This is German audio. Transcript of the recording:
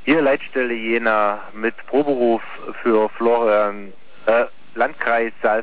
Hier Leitstelle Jena mit Proberuf für Florian, Landkreis Saal.